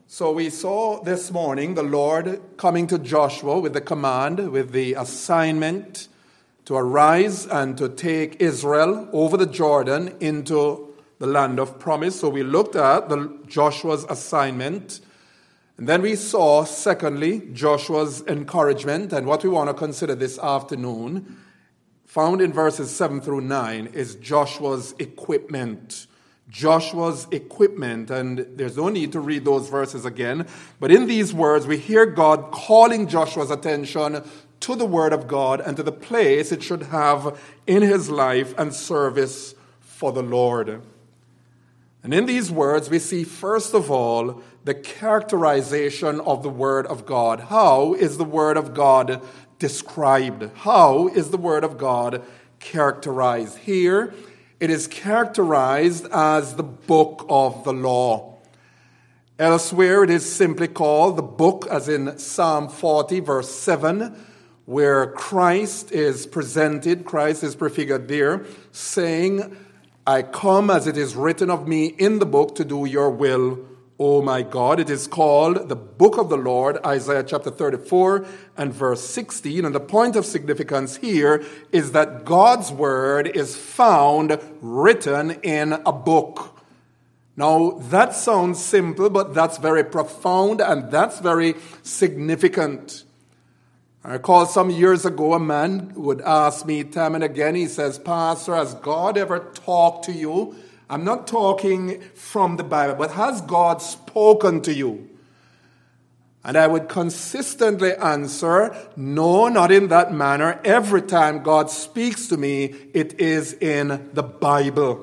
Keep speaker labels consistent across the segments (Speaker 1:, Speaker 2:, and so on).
Speaker 1: So we saw this morning the Lord coming to Joshua with the command, with the assignment to arise and to take Israel over the Jordan into the land of promise. So we looked at Joshua's assignment. And then we saw, secondly, Joshua's encouragement. And what we want to consider this afternoon, found in verses 7 through 9, is Joshua's equipment. Joshua's equipment, and there's no need to read those verses again, but in these words we hear God calling Joshua's attention to the Word of God and to the place it should have in his life and service for the Lord. And in these words we see, first of all, the characterization of the Word of God. How is the Word of God described? How is the Word of God characterized? Here, it is characterized as the book of the law. Elsewhere, it is simply called the book, as in Psalm 40, verse 7, where Christ is presented, Christ is prefigured there, saying, I come as it is written of me in the book to do your will, O my God. It is called the book of the Lord, Isaiah chapter 34 and verse 16. And the point of significance here is that God's word is found written in a book. Now, that sounds simple, but that's very profound and that's very significant. I recall some years ago a man would ask me time and again, he says, Pastor, has God ever talked to you? I'm not talking from the Bible, but has God spoken to you? And I would consistently answer, no, not in that manner. Every time God speaks to me, it is in the Bible.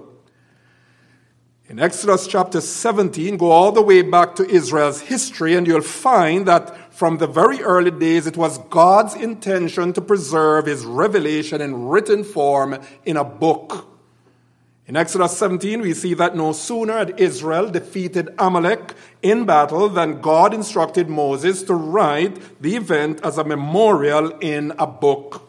Speaker 1: In Exodus chapter 17, go all the way back to Israel's history, and you'll find that from the very early days, it was God's intention to preserve his revelation in written form in a book. In Exodus 17, we see that no sooner had Israel defeated Amalek in battle than God instructed Moses to write the event as a memorial in a book.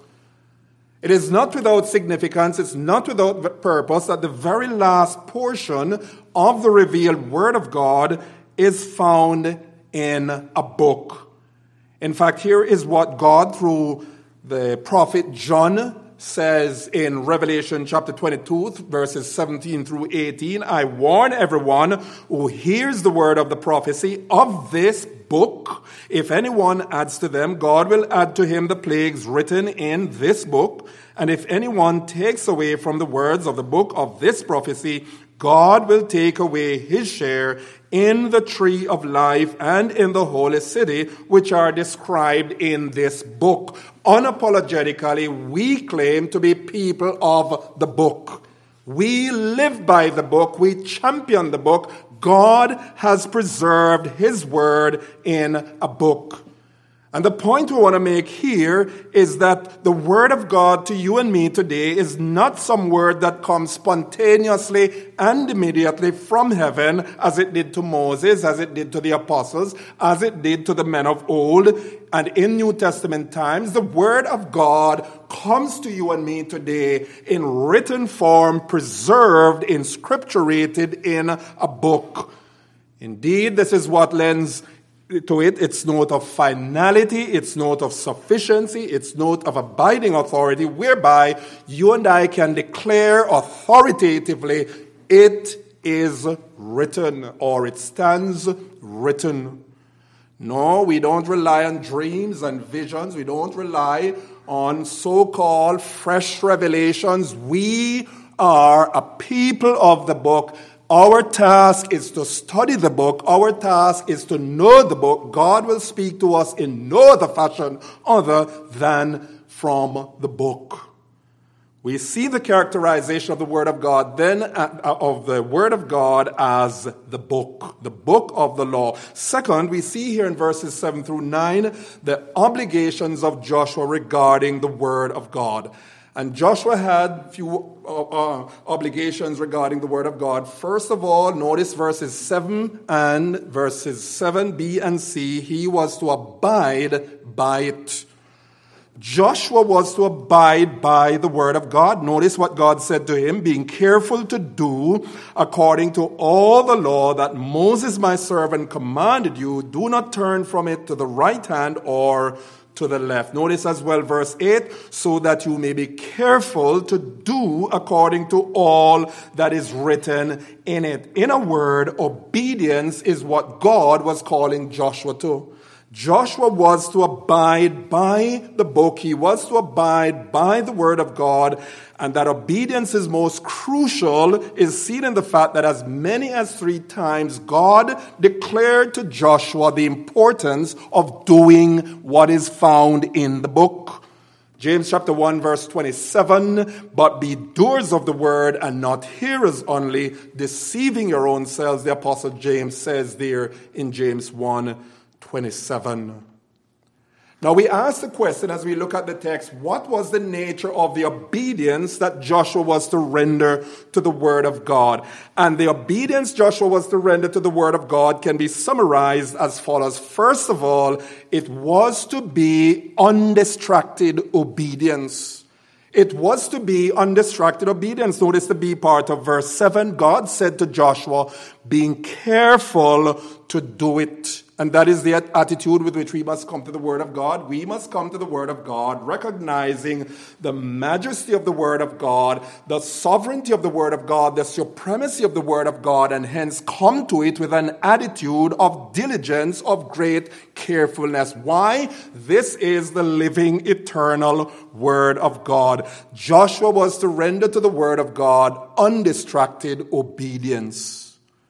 Speaker 1: It is not without significance, it's not without purpose that the very last portion of the revealed Word of God is found in a book. In fact, here is what God, through the prophet John, says in Revelation chapter 22, verses 17 through 18, I warn everyone who hears the word of the prophecy of this book. If anyone adds to them, God will add to him the plagues written in this book. And if anyone takes away from the words of the book of this prophecy, God will take away his share in the tree of life and in the holy city, which are described in this book. Unapologetically, we claim to be people of the book. We live by the book. We champion the book. God has preserved his word in a book. And the point we want to make here is that the word of God to you and me today is not some word that comes spontaneously and immediately from heaven, as it did to Moses, as it did to the apostles, as it did to the men of old. And in New Testament times, the word of God comes to you and me today in written form, preserved, inscripturated in a book. Indeed, this is what lends to it its note of finality, its note of sufficiency, its note of abiding authority, whereby you and I can declare authoritatively, it is written, or it stands written. No, we don't rely on dreams and visions. We don't rely on so-called fresh revelations. We are a people of the book. Our task is to study the book. Our task is to know the book. God will speak to us in no other fashion other than from the book. We see the characterization of the Word of God then of the Word of God as the book of the law. Second, we see here in verses 7 through 9 the obligations of Joshua regarding the Word of God. And Joshua had a few obligations regarding the Word of God. First of all, notice verses 7 and verses 7b and c. He was to abide by it. Joshua was to abide by the word of God. Notice what God said to him, being careful to do according to all the law that Moses my servant commanded you. Do not turn from it to the right hand or to the left. Notice as well verse 8, so that you may be careful to do according to all that is written in it. In a word, obedience is what God was calling Joshua to. Joshua was to abide by the book. He was to abide by the word of God. And that obedience is most crucial is seen in the fact that as many as 3 times God declared to Joshua the importance of doing what is found in the book. James chapter 1 verse 27, but be doers of the word and not hearers only, deceiving your own selves, the apostle James says there in James 1:27. Now we ask the question as we look at the text, what was the nature of the obedience that Joshua was to render to the word of God? And the obedience Joshua was to render to the word of God can be summarized as follows. First of all, it was to be undistracted obedience. It was to be undistracted obedience. Notice the B part of verse 7. God said to Joshua, being careful to do it. And that is the attitude with which we must come to the Word of God. We must come to the Word of God, recognizing the majesty of the Word of God, the sovereignty of the Word of God, the supremacy of the Word of God, and hence come to it with an attitude of diligence, of great carefulness. Why? This is the living, eternal Word of God. Joshua was to render to the Word of God undistracted obedience.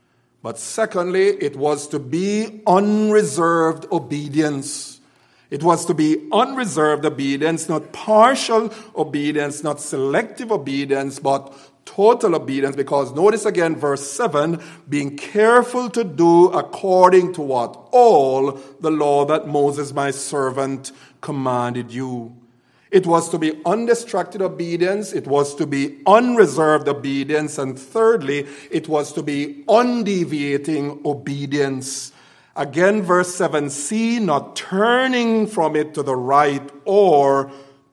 Speaker 1: But secondly, it was to be unreserved obedience. It was to be unreserved obedience, not partial obedience, not selective obedience, but total obedience. Because notice again verse 7, being careful to do according to what? All the law that Moses my servant commanded you. It was to be undistracted obedience. It was to be unreserved obedience. And thirdly, it was to be undeviating obedience. Again, verse 7c, not turning from it to the right or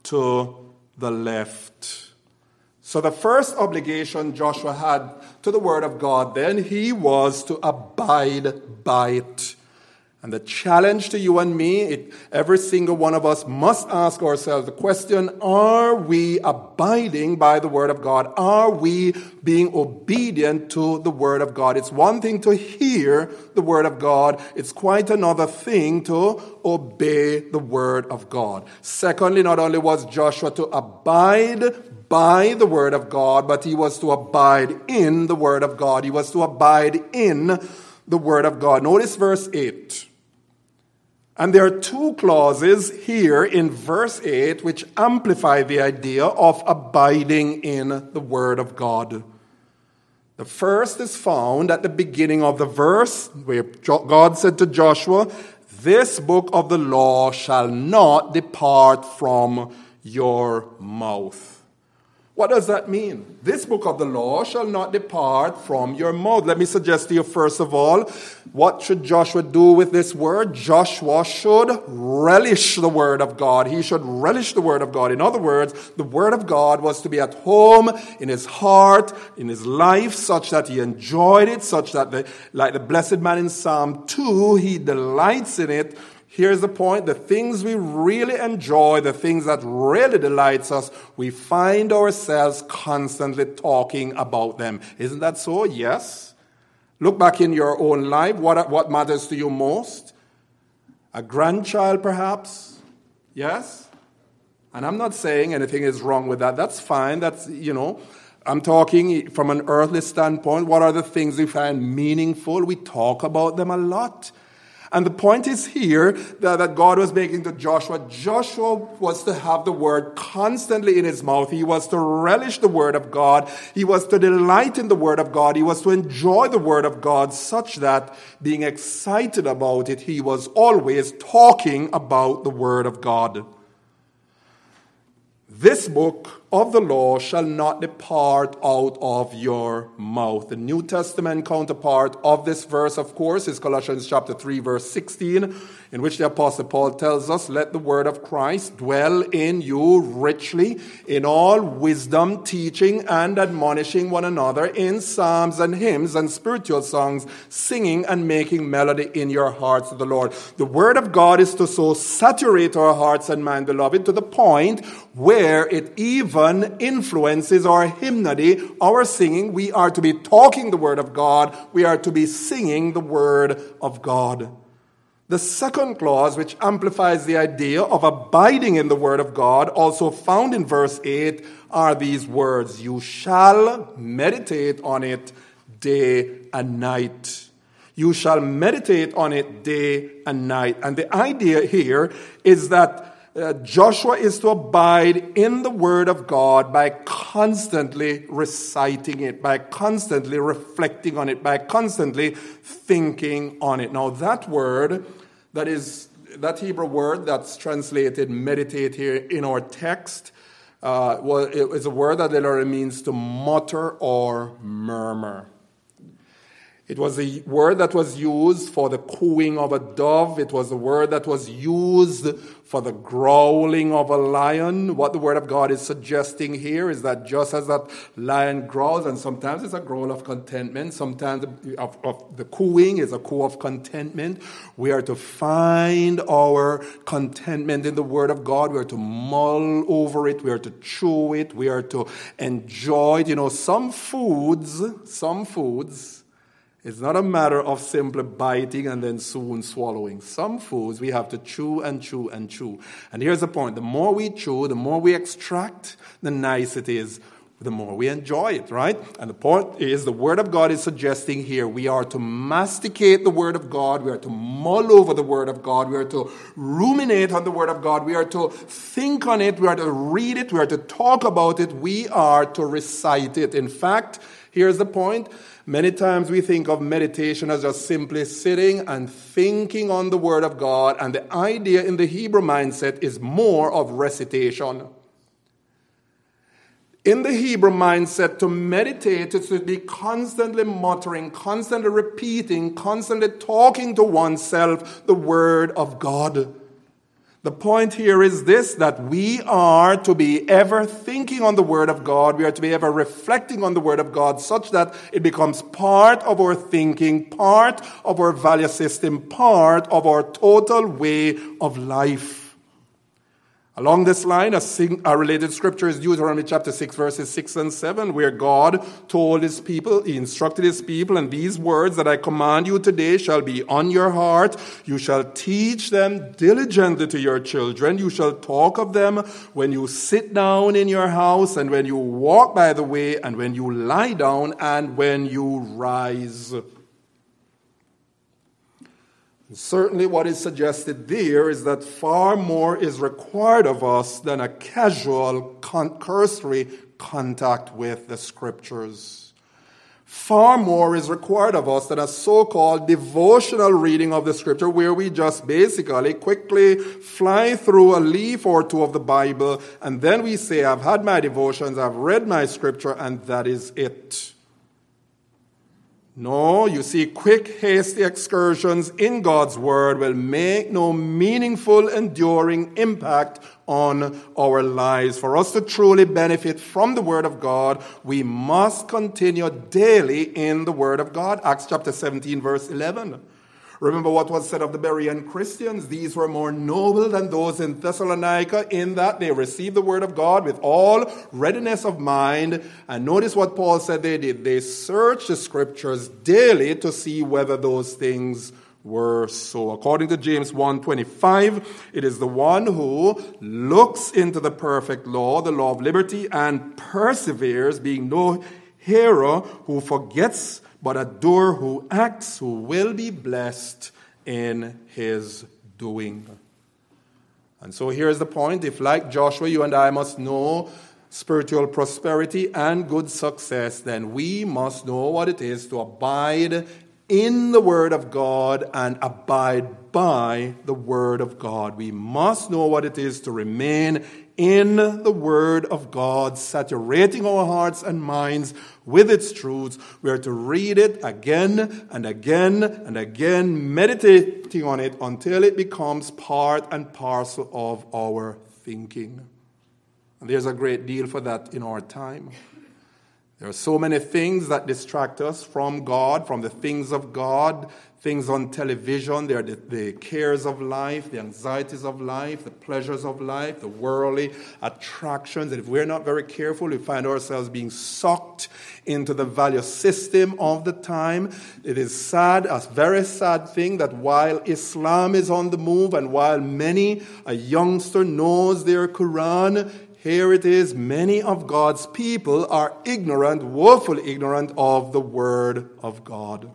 Speaker 1: to the left. So the first obligation Joshua had to the word of God, then he was to abide by it. And the challenge to you and me, every single one of us must ask ourselves the question, are we abiding by the Word of God? Are we being obedient to the Word of God? It's one thing to hear the Word of God. It's quite another thing to obey the Word of God. Secondly, not only was Joshua to abide by the Word of God, but he was to abide in the Word of God. He was to abide in the Word of God. Notice verse 8. And there are 2 clauses here in verse 8 which amplify the idea of abiding in the Word of God. The first is found at the beginning of the verse where God said to Joshua, this book of the law shall not depart from your mouth. What does that mean? This book of the law shall not depart from your mouth. Let me suggest to you first of all, what should Joshua do with this word? Joshua should relish the word of God. He should relish the word of God. In other words, the word of God was to be at home in his heart, in his life, such that he enjoyed it, such that like the blessed man in Psalm 2, he delights in it. Here's the point, the things we really enjoy, the things that really delights us, we find ourselves constantly talking about them. Isn't that so? Yes. Look back in your own life. What matters to you most? A grandchild, perhaps? Yes? And I'm not saying anything is wrong with that. That's fine. That's, I'm talking from an earthly standpoint. What are the things we find meaningful? We talk about them a lot. And the point is here that God was making to Joshua. Joshua was to have the word constantly in his mouth. He was to relish the word of God. He was to delight in the word of God. He was to enjoy the word of God such that being excited about it, he was always talking about the word of God. This book of the law shall not depart out of your mouth. The New Testament counterpart of this verse, of course, is Colossians chapter 3, verse 16, in which the Apostle Paul tells us, let the word of Christ dwell in you richly, in all wisdom, teaching and admonishing one another in psalms and hymns and spiritual songs, singing and making melody in your hearts to the Lord. The word of God is to so saturate our hearts and mind, beloved, to the point where it even influences our hymnody, our singing. We are to be talking the word of God. We are to be singing the word of God. The second clause, which amplifies the idea of abiding in the word of God, also found in verse 8, are these words, you shall meditate on it day and night. You shall meditate on it day and night. And the idea here is that Joshua is to abide in the word of God by constantly reciting it, by constantly reflecting on it, by constantly thinking on it. Now that word, that Hebrew word that's translated meditate here in our text, it is a word that literally means to mutter or murmur. It was a word that was used for the cooing of a dove. It was a word that was used for the growling of a lion. What the word of God is suggesting here is that just as that lion growls, and sometimes it's a growl of contentment, sometimes of the cooing is a coo of contentment, we are to find our contentment in the word of God. We are to mull over it. We are to chew it. We are to enjoy it. You know, some foods, it's not a matter of simply biting and then soon swallowing. Some foods we have to chew and chew and chew. And here's the point. The more we chew, the more we extract, the nice it is, the more we enjoy it, right? And the point is, the Word of God is suggesting here, we are to masticate the Word of God. We are to mull over the Word of God. We are to ruminate on the Word of God. We are to think on it. We are to read it. We are to talk about it. We are to recite it. In fact, here's the point. Many times we think of meditation as just simply sitting and thinking on the Word of God, and the idea in the Hebrew mindset is more of recitation. In the Hebrew mindset, to meditate is to be constantly muttering, constantly repeating, constantly talking to oneself the Word of God. The point here is this, that we are to be ever thinking on the Word of God. We are to be ever reflecting on the Word of God such that it becomes part of our thinking, part of our value system, part of our total way of life. Along this line, a related scripture is Deuteronomy chapter 6, verses 6 and 7, where God told his people, he instructed his people, and these words that I command you today shall be on your heart. You shall teach them diligently to your children. You shall talk of them when you sit down in your house, and when you walk by the way, and when you lie down, and when you rise. Certainly what is suggested there is that far more is required of us than a casual, cursory contact with the Scriptures. Far more is required of us than a so-called devotional reading of the Scripture, where we just basically quickly fly through a leaf or two of the Bible, and then we say, I've had my devotions, I've read my Scripture, and that is it. No, you see, quick, hasty excursions in God's Word will make no meaningful, enduring impact on our lives. For us to truly benefit from the Word of God, we must continue daily in the Word of God. Acts chapter 17, verse 11. Remember what was said of the Berean Christians? These were more noble than those in Thessalonica in that they received the word of God with all readiness of mind. And notice what Paul said they did. They searched the Scriptures daily to see whether those things were so. According to James 1:25, it is the one who looks into the perfect law, the law of liberty, and perseveres, being no hero who forgets, but a doer who acts, who will be blessed in his doing. And so here's the point. If, like Joshua, you and I must know spiritual prosperity and good success, then we must know what it is to abide in the Word of God and abide by the Word of God. We must know what it is to remain in the Word of God, saturating our hearts and minds with its truths. We are to read it again and again and again, meditating on it until it becomes part and parcel of our thinking. And there's a great deal for that in our time. There are so many things that distract us from God, from the things of God, things on television. There are the cares of life, the anxieties of life, the pleasures of life, the worldly attractions. And if we're not very careful, we find ourselves being sucked into the value system of the time. It is sad, a very sad thing, that while Islam is on the move and while a youngster knows their Quran, here it is, many of God's people are ignorant, woefully ignorant of the Word of God.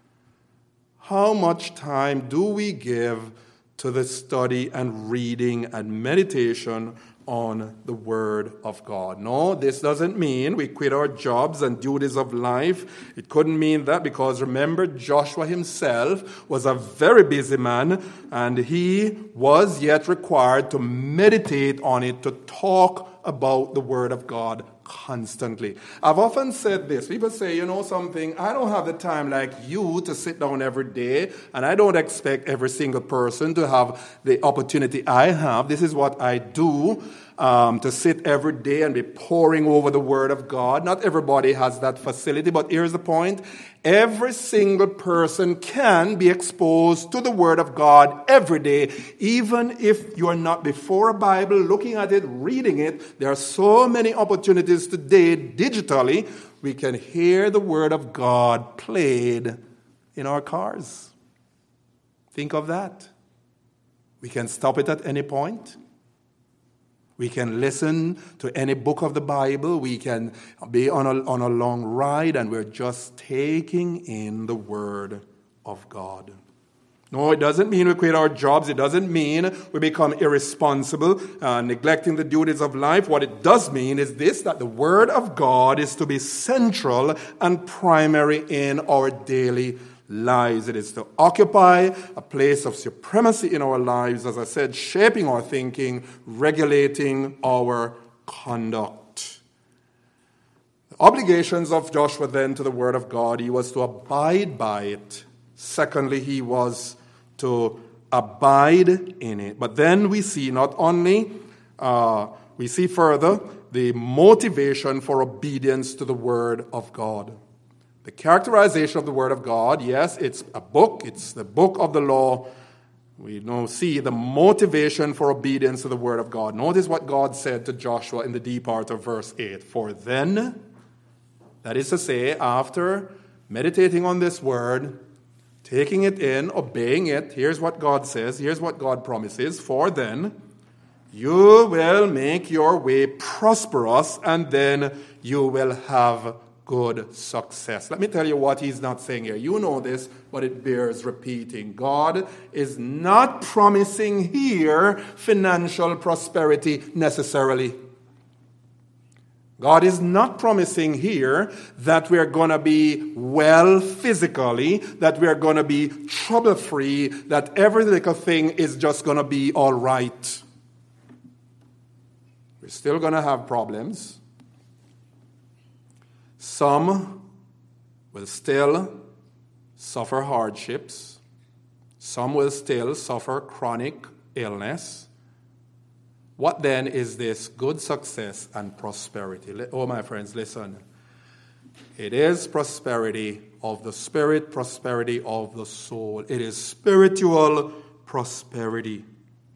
Speaker 1: How much time do we give to the study and reading and meditation on the Word of God? No, this doesn't mean we quit our jobs and duties of life. It couldn't mean that, because remember, Joshua himself was a very busy man, and he was yet required to meditate on it, to talk about the Word of God constantly. I've often said this. People say, you know something, I don't have the time like you to sit down every day, and I don't expect every single person to have the opportunity I have. This is what I do, to sit every day and be poring over the Word of God. Not everybody has that facility, but here's the point. Every single person can be exposed to the Word of God every day, even if you're not before a Bible, looking at it, reading it. There are so many opportunities today, digitally, we can hear the Word of God played in our cars. Think of that. We can stop it at any point. We can listen to any book of the Bible. We can be on a long ride, and we're just taking in the Word of God. No, it doesn't mean we quit our jobs. It doesn't mean we become irresponsible, neglecting the duties of life. What it does mean is this, that the Word of God is to be central and primary in our daily lives. It is to occupy a place of supremacy in our lives, as I said, shaping our thinking, regulating our conduct. The obligations of Joshua then to the Word of God, he was to abide by it. Secondly, he was to abide in it. But then we see not only, we see further the motivation for obedience to the Word of God. The characterization of the Word of God, yes, it's a book. It's the book of the law. We now see the motivation for obedience to the Word of God. Notice what God said to Joshua in the D part of verse 8. For then, that is to say, after meditating on this Word, taking it in, obeying it, here's what God says, here's what God promises. For then, you will make your way prosperous, and then you will have good success. Let me tell you what he's not saying here. You know this, but it bears repeating. God is not promising here financial prosperity necessarily. God is not promising here that we're going to be well physically, that we're going to be trouble-free, that every little thing is just going to be all right. We're still going to have problems. Some will still suffer hardships. Some will still suffer chronic illness. What then is this good success and prosperity? Oh, my friends, listen. It is prosperity of the spirit, prosperity of the soul. It is spiritual prosperity.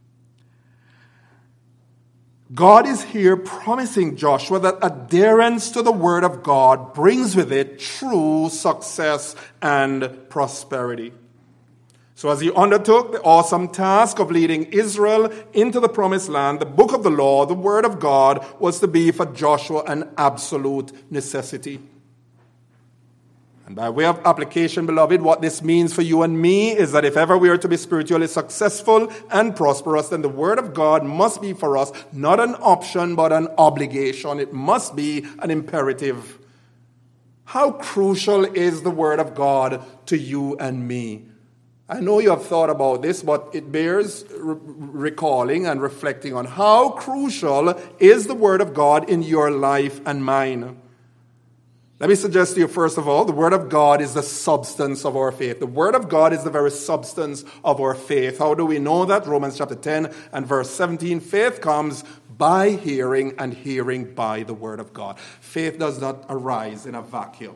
Speaker 1: God is here promising Joshua that adherence to the Word of God brings with it true success and prosperity. So as he undertook the awesome task of leading Israel into the promised land, the book of the law, the Word of God, was to be for Joshua an absolute necessity. And by way of application, beloved, what this means for you and me is that if ever we are to be spiritually successful and prosperous, then the Word of God must be for us not an option but an obligation. It must be an imperative. How crucial is the Word of God to you and me? I know you have thought about this, but it bears recalling and reflecting on how crucial is the Word of God in your life and mine. Let me suggest to you, first of all, the Word of God is the substance of our faith. The Word of God is the very substance of our faith. How do we know that? Romans chapter 10 and verse 17. Faith comes by hearing, and hearing by the Word of God. Faith does not arise in a vacuum.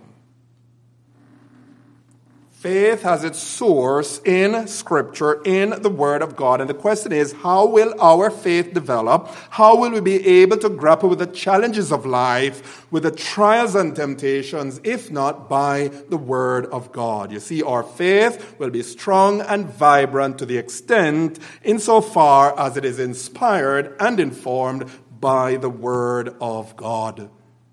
Speaker 1: Faith has its source in Scripture, in the Word of God. And the question is, how will our faith develop? How will we be able to grapple with the challenges of life, with the trials and temptations, if not by the Word of God? You see, our faith will be strong and vibrant to the extent insofar as it is inspired and informed by the Word of God.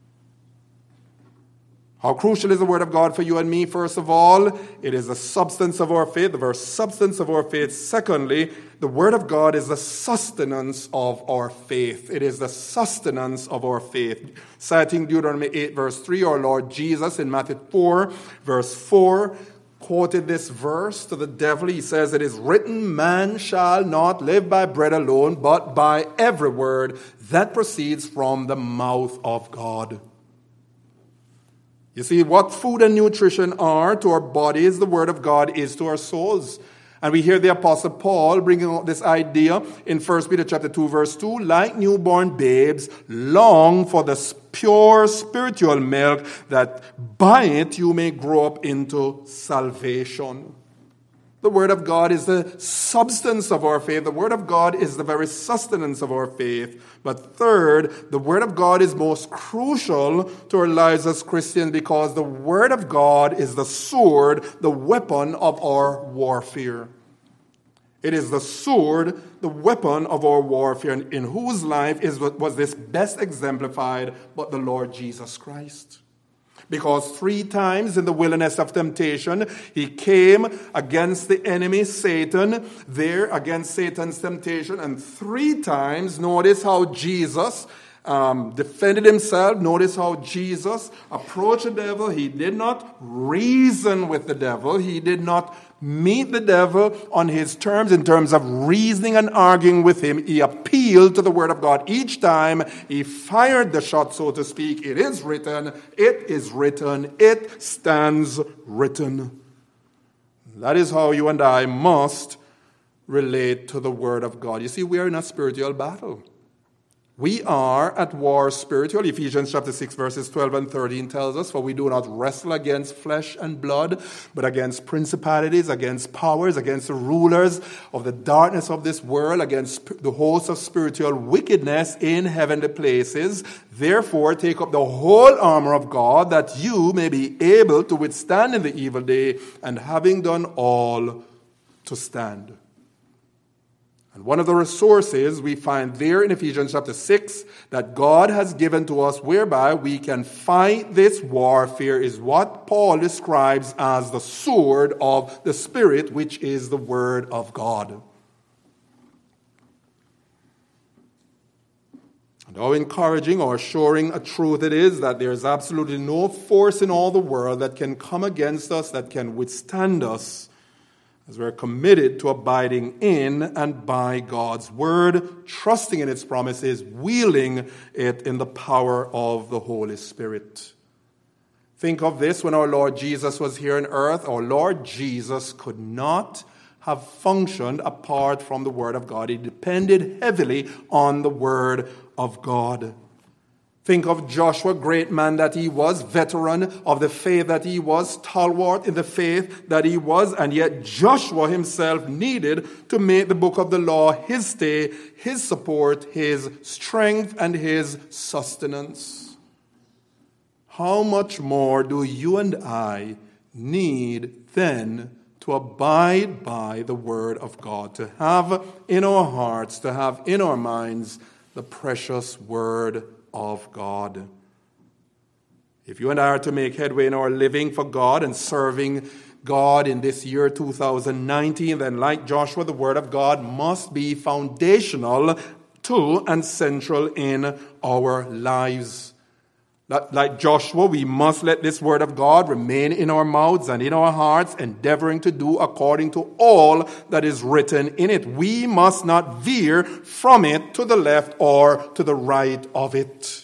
Speaker 1: How crucial is the Word of God for you and me? First of all, it is the substance of our faith, the very substance of our faith. Secondly, the Word of God is the sustenance of our faith. It is the sustenance of our faith. Citing Deuteronomy 8, verse 3, our Lord Jesus in Matthew 4, verse 4, quoted this verse to the devil. He says, "It is written, man shall not live by bread alone, but by every word that proceeds from the mouth of God." You see, what food and nutrition are to our bodies, the Word of God is to our souls. And we hear the Apostle Paul bringing out this idea in 1 Peter chapter 2, verse 2, like newborn babes, long for the pure spiritual milk, that by it you may grow up into salvation. The Word of God is the substance of our faith. The Word of God is the very sustenance of our faith. But third, the Word of God is most crucial to our lives as Christians because the Word of God is the sword, the weapon of our warfare. It is the sword, the weapon of our warfare, and in whose life was this best exemplified but the Lord Jesus Christ. Because 3 times in the wilderness of temptation, he came against the enemy, Satan, there against Satan's temptation. And 3 times, notice how Jesus defended himself. Notice how Jesus approached the devil. He did not reason with the devil. He did not meet the devil on his terms, in terms of reasoning and arguing with him. He appealed to the Word of God. Each time he fired the shot, so to speak. It is written, it stands written. That is how you and I must relate to the Word of God. You see, we are in a spiritual battle. We are at war spiritually. Ephesians chapter 6 verses 12 and 13 tells us, "For we do not wrestle against flesh and blood, but against principalities, against powers, against the rulers of the darkness of this world, against the hosts of spiritual wickedness in heavenly places. Therefore, take up the whole armor of God, that you may be able to withstand in the evil day, and having done all, to stand." And one of the resources we find there in Ephesians chapter 6 that God has given to us whereby we can fight this warfare is what Paul describes as the sword of the Spirit, which is the Word of God. And how encouraging or assuring a truth it is that there is absolutely no force in all the world that can come against us, that can withstand us, as we're committed to abiding in and by God's Word, trusting in its promises, wielding it in the power of the Holy Spirit. Think of this: when our Lord Jesus was here on earth, our Lord Jesus could not have functioned apart from the Word of God. He depended heavily on the Word of God. Think of Joshua, great man that he was, veteran of the faith that he was, stalwart in the faith that he was, and yet Joshua himself needed to make the book of the law his stay, his support, his strength, and his sustenance. How much more do you and I need then to abide by the Word of God, to have in our hearts, to have in our minds the precious Word of God. If you and I are to make headway in our living for God and serving God in this year 2019, then like Joshua, the Word of God must be foundational to and central in our lives. Like Joshua, we must let this word of God remain in our mouths and in our hearts, endeavoring to do according to all that is written in it. We must not veer from it to the left or to the right of it.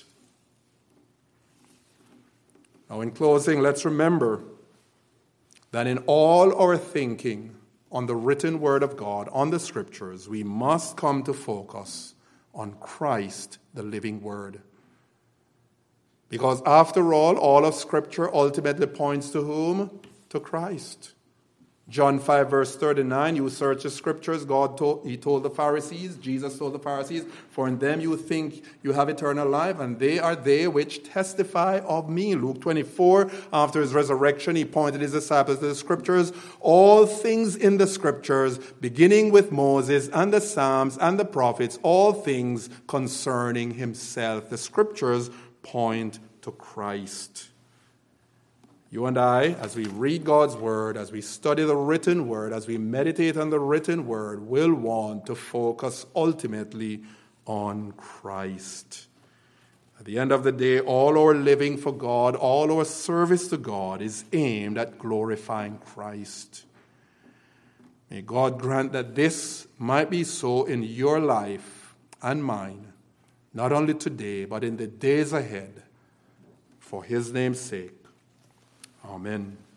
Speaker 1: Now, in closing, let's remember that in all our thinking on the written word of God, on the scriptures, we must come to focus on Christ, the living word. Because after all of Scripture ultimately points to whom? To Christ. John 5 verse 39, you search the Scriptures, He told the Pharisees, Jesus told the Pharisees, for in them you think you have eternal life, and they are they which testify of me. Luke 24, after his resurrection, he pointed his disciples to the Scriptures. All things in the Scriptures, beginning with Moses and the Psalms and the prophets, all things concerning himself. The Scriptures point to Christ. You and I, as we read God's word, as we study the written word, as we meditate on the written word, will want to focus ultimately on Christ. At the end of the day, all our living for God, all our service to God is aimed at glorifying Christ. May God grant that this might be so in your life and mine, not only today, but in the days ahead, for his name's sake. Amen.